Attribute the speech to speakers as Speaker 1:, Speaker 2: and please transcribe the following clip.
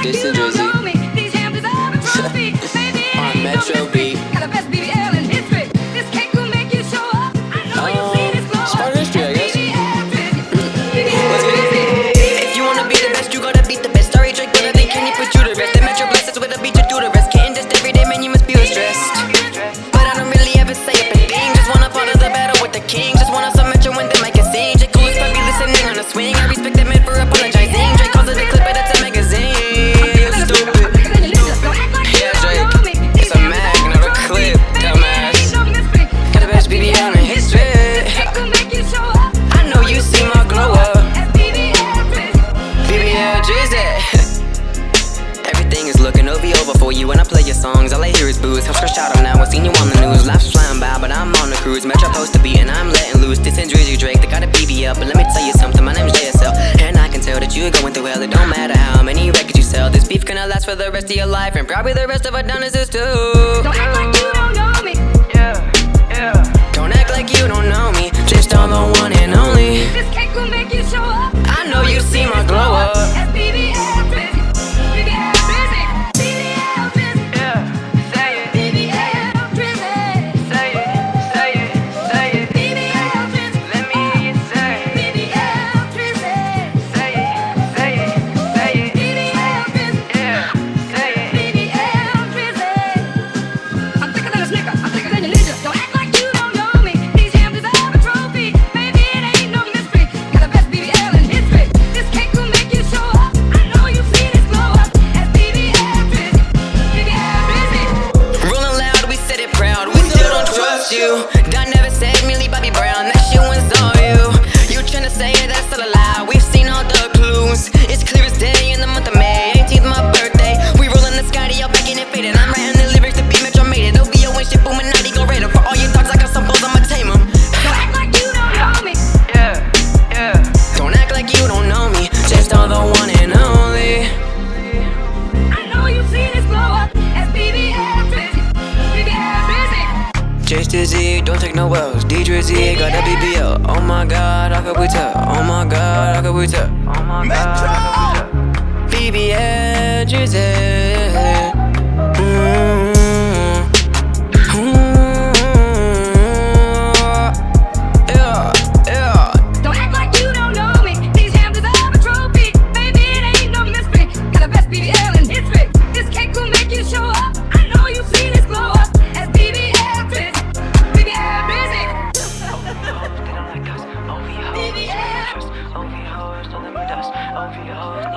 Speaker 1: Jason Drizzy on Metro Beat. Smart history, I guess.
Speaker 2: If you wanna be the best, you gotta beat the best. Sorry, Drake, but I think can you put you to rest? The Metro blesses with a beat you do the rest. Can't just every day, man, you must be stressed. But I don't really ever say up a thing. Just wanna part of the battle with the king. Just wanna some Metro when they make a scene. J. Cole is probably listening on a swing. I respect that man for apologizing. Drake calls it a clip, but it's a magazine. You stupid. Yeah, Drake, it's a mag, not a clip, dumbass. Got the best BBL in history. I know you see my glow up. BBL Drizzy. Everything is looking over for you when I play your songs. All I hear is booze. I'm scratched out now. I seen you on the news. Life's flying by, but I'm on the cruise. Metro post to beat and I'm letting loose. This is Drizzy Drake. They got a BBL, but let me tell you something. My name's JSL, and I can tell that you're going through hell. It don't matter how many records you sell. This beef gonna last for the rest of your life, and probably the rest of our dinosaurs too.
Speaker 3: Don't act like you don't know me.
Speaker 2: Don't act like you don't know me. Just on the one and only.
Speaker 3: This cake will make you show up.
Speaker 2: I know you see my glow up.
Speaker 3: That's BBL Drizzy. BBL Drizzy. BBL Drizzy.
Speaker 2: Say it.
Speaker 3: BBL Drizzy.
Speaker 2: Say it. Say it. Say it.
Speaker 3: BBL Drizzy.
Speaker 2: Let me hear you say it.
Speaker 3: BBL Drizzy.
Speaker 2: Say it. Say it. Say it.
Speaker 3: BBL Drizzy.
Speaker 2: Say it.
Speaker 3: BBL Drizzy. I'm thicker than a snicker. I'm thicker than a ninja. Don't act like you don't know me. These yams deserve a trophy. Baby, it ain't no mystery. Got the best BBL in history. This cake will make you show up. I know you see this glow up. That's BBL Drizzy. BBL Drizzy.
Speaker 2: Rolling loud, we said it proud. We still don't trust you. Don never said Millie Bobby Brown. That shit was all you. You tryna say it, that's still a lie. We've seen all the clues. It's clear as day in the month of May. 18th, my birthday. We rollin' the sky, y'all back and faded. I'm writing the lyrics to beat Metro made it. OVO and shit, Illuminati go rate 'em. For all your dogs, I got some balls, I'ma tame 'em.
Speaker 3: Don't act like you don't know me.
Speaker 2: Don't act like you don't know me. Just on the one and only.
Speaker 3: I know you see this glow up. That's BBL Drizzy. BBL Drizzy.
Speaker 2: Chase the Z, don't take no wells. D Drizzy got a BBL. Oh my god, how could we tell? Oh my god, how could we tell? Oh my god, how could we tell? BBL Drizzy.
Speaker 3: Don't act like you don't know me. These yams deserve a trophy. Baby, it ain't no mystery. Got the best BBL in history. This cake will make you show up. I know you see this glow up. That's BBL Drizzy. BBL Drizzy. BBL.
Speaker 2: OVOs, don't let me dust. OVOs.